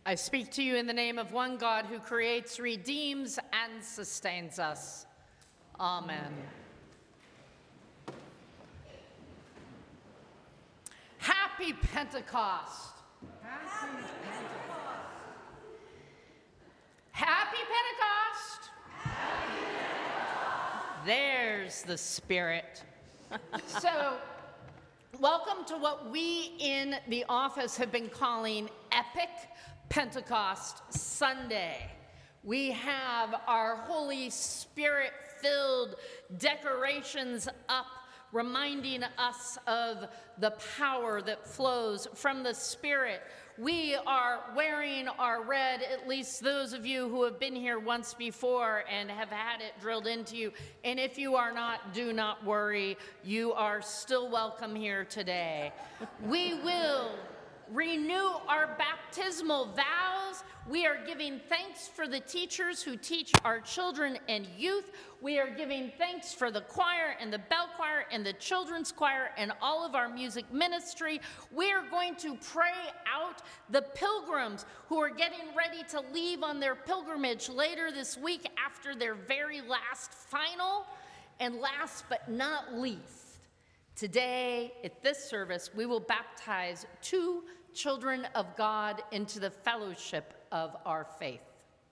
I speak to you in the name of one God who creates, redeems, and sustains us. Amen. Happy Pentecost. Happy Pentecost. Happy Pentecost. Happy Pentecost. There's the spirit. So, welcome to what we in the office have been calling Epic Pentecost Sunday. We have our Holy Spirit-filled decorations up, reminding us of the power that flows from the Spirit. We are wearing our red, at least those of you who have been here once before and have had it drilled into you. And if you are not, do not worry. You are still welcome here today. We will renew our baptismal vows. We are giving thanks for the teachers who teach our children and youth. We are giving thanks for the choir and the bell choir and the children's choir and all of our music ministry. We are going to pray out the pilgrims who are getting ready to leave on their pilgrimage later this week after their very last final. And last but not least, today at this service, we will baptize 2 children of God into the fellowship of our faith.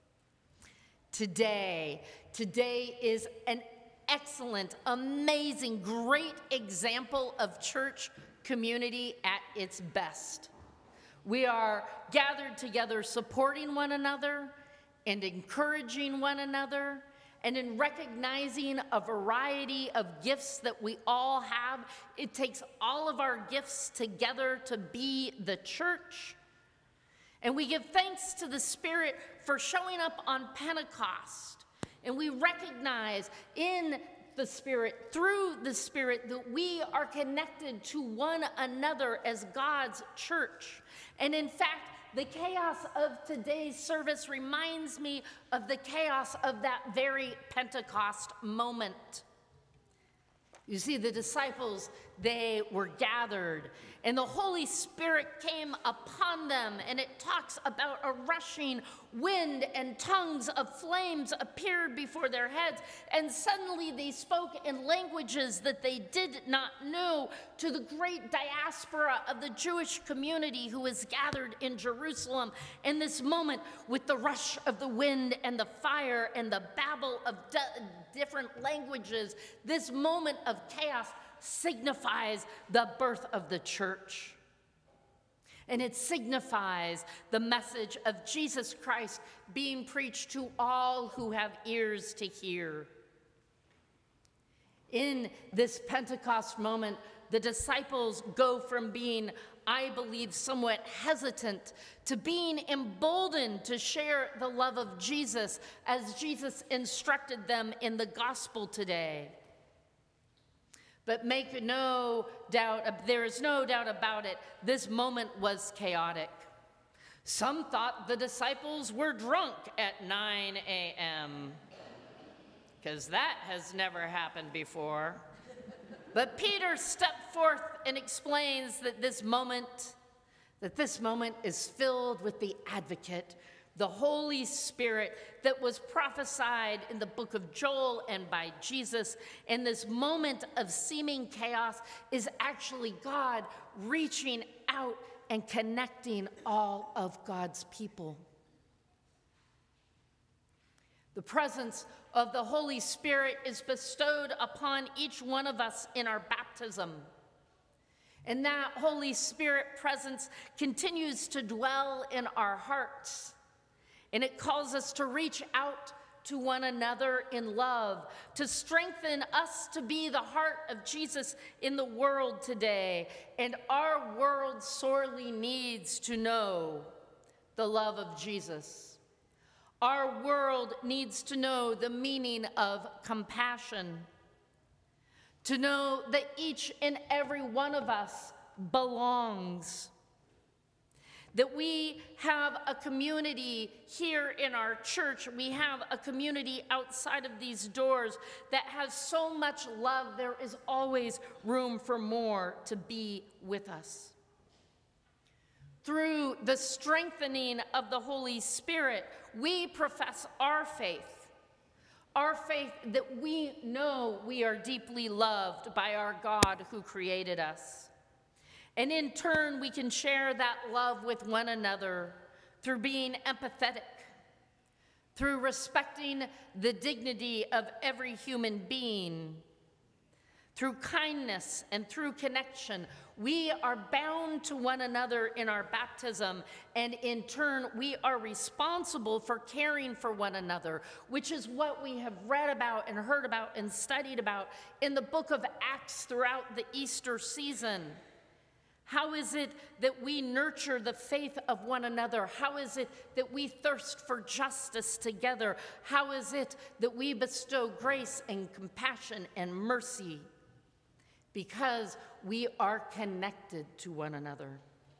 Today is an excellent, amazing, great example of church community at its best. We are gathered together supporting one another and encouraging one another, and in recognizing a variety of gifts that we all have. It takes all of our gifts together to be the church. And we give thanks to the Spirit for showing up on Pentecost. And we recognize in the Spirit, through the Spirit, that we are connected to one another as God's church. And in fact, the chaos of today's service reminds me of the chaos of that very Pentecost moment. You see, the disciples, they were gathered, and the Holy Spirit came upon them, and it talks about a rushing wind, and tongues of flames appeared before their heads, and suddenly they spoke in languages that they did not know to the great diaspora of the Jewish community who was gathered in Jerusalem. In this moment, with the rush of the wind and the fire and the babble of different languages, this moment of chaos signifies the birth of the church. And it signifies the message of Jesus Christ being preached to all who have ears to hear. In this Pentecost moment, the disciples go from being, I believe, somewhat hesitant to being emboldened to share the love of Jesus as Jesus instructed them in the gospel today. But make no doubt, there is no doubt about it, this moment was chaotic. Some thought the disciples were drunk at 9 a.m., because that has never happened before. But Peter stepped forth and explains that this moment is filled with the advocate, the Holy Spirit that was prophesied in the book of Joel and by Jesus. And this moment of seeming chaos is actually God reaching out and connecting all of God's people. The presence of the Holy Spirit is bestowed upon each one of us in our baptism. And that Holy Spirit presence continues to dwell in our hearts. And it calls us to reach out to one another in love, to strengthen us to be the heart of Jesus in the world today. And our world sorely needs to know the love of Jesus. Our world needs to know the meaning of compassion, to know that each and every one of us belongs. That we have a community here in our church, we have a community outside of these doors that has so much love. There is always room for more to be with us. through the strengthening of the Holy Spirit, we profess our faith that we know we are deeply loved by our God who created us. And in turn, we can share that love with one another through being empathetic, through respecting the dignity of every human being, through kindness and through connection. We are bound to one another in our baptism, and in turn, we are responsible for caring for one another, which is what we have read about and heard about and studied about in the book of Acts throughout the Easter season. How is it that we nurture the faith of one another? How is it that we thirst for justice together? How is it that we bestow grace and compassion and mercy? Because we are connected to one another.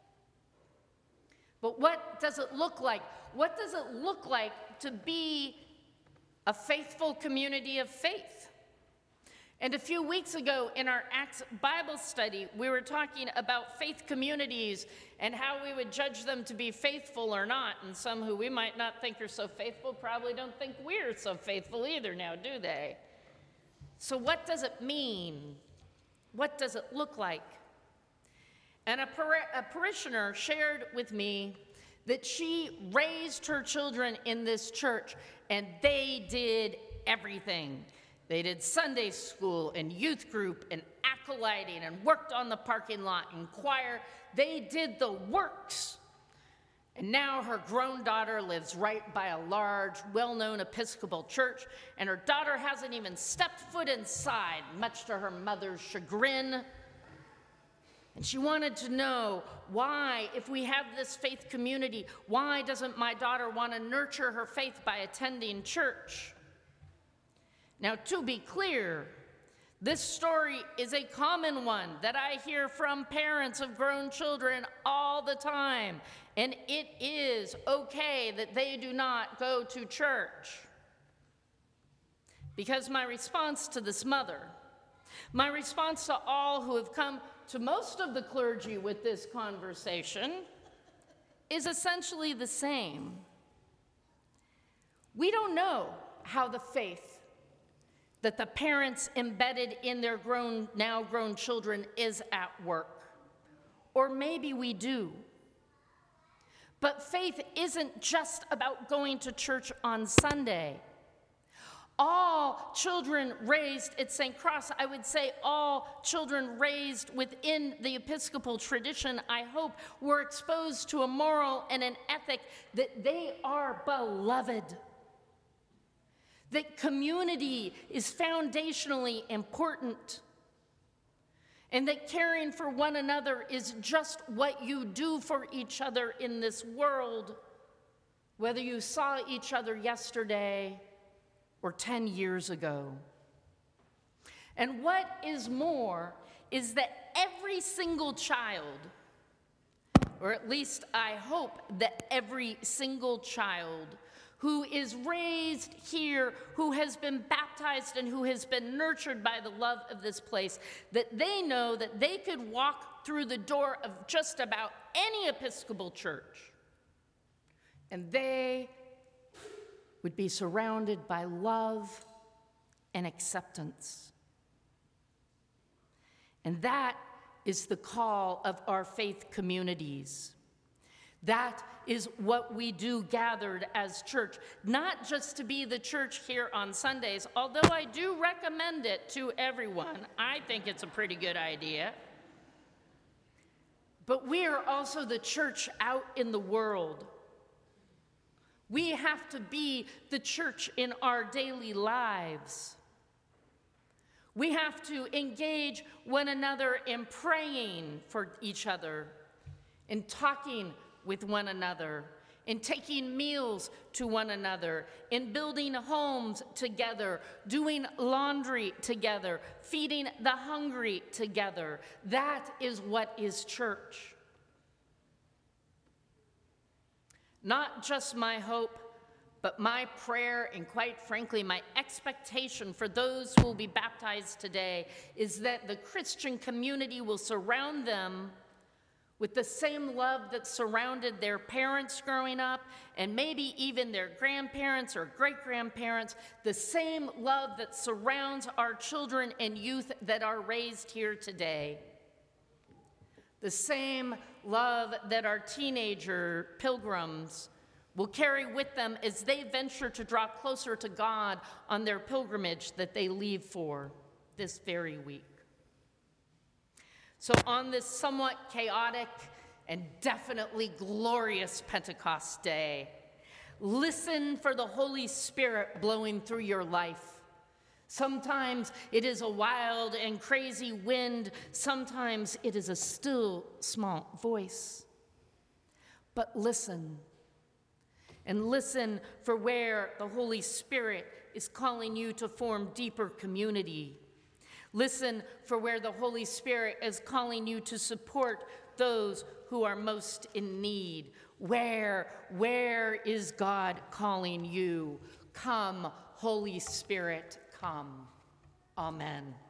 But what does it look like? What does it look like to be a faithful community of faith? And a few weeks ago in our Acts Bible study, we were talking about faith communities and how we would judge them to be faithful or not. And some who we might not think are so faithful probably don't think we're so faithful either now, do they? So what does it mean? What does it look like? And a parishioner shared with me that she raised her children in this church, and they did everything. They did Sunday school and youth group and acolyting and worked on the parking lot and choir. They did the works. And now her grown daughter lives right by a large, well-known Episcopal church, and her daughter hasn't even stepped foot inside, much to her mother's chagrin. And she wanted to know why, if we have this faith community, why doesn't my daughter want to nurture her faith by attending church? Now, to be clear, this story is a common one that I hear from parents of grown children all the time, and it is okay that they do not go to church. Because my response to this mother, my response to all who have come to most of the clergy with this conversation, is essentially the same. We don't know how the faith that the parents embedded in their now grown children is at work. Or maybe we do. But faith isn't just about going to church on Sunday. All children raised at St. Cross, I would say all children raised within the Episcopal tradition, I hope, were exposed to a moral and an ethic that they are beloved. That community is foundationally important, and that caring for one another is just what you do for each other in this world, whether you saw each other yesterday or 10 years ago. And what is more is that every single child, or at least I hope that every single child who is raised here, who has been baptized and who has been nurtured by the love of this place, that they know that they could walk through the door of just about any Episcopal church, and they would be surrounded by love and acceptance. And that is the call of our faith communities. That is what we do gathered as church, not just to be the church here on Sundays, although I do recommend it to everyone. I think it's a pretty good idea. But we are also the church out in the world. We have to be the church in our daily lives. We have to engage one another in praying for each other, in talking with one another, in taking meals to one another, in building homes together, doing laundry together, feeding the hungry together. That is what is church. Not just my hope, but my prayer, and quite frankly, my expectation for those who will be baptized today is that the Christian community will surround them with the same love that surrounded their parents growing up, and maybe even their grandparents or great-grandparents, the same love that surrounds our children and youth that are raised here today. The same love that our teenager pilgrims will carry with them as they venture to draw closer to God on their pilgrimage that they leave for this very week. So on this somewhat chaotic and definitely glorious Pentecost day, listen for the Holy Spirit blowing through your life. Sometimes it is a wild and crazy wind. Sometimes it is a still, small voice. But listen, and listen for where the Holy Spirit is calling you to form deeper community. Listen for where the Holy Spirit is calling you to support those who are most in need. Where is God calling you? Come, Holy Spirit, come. Amen.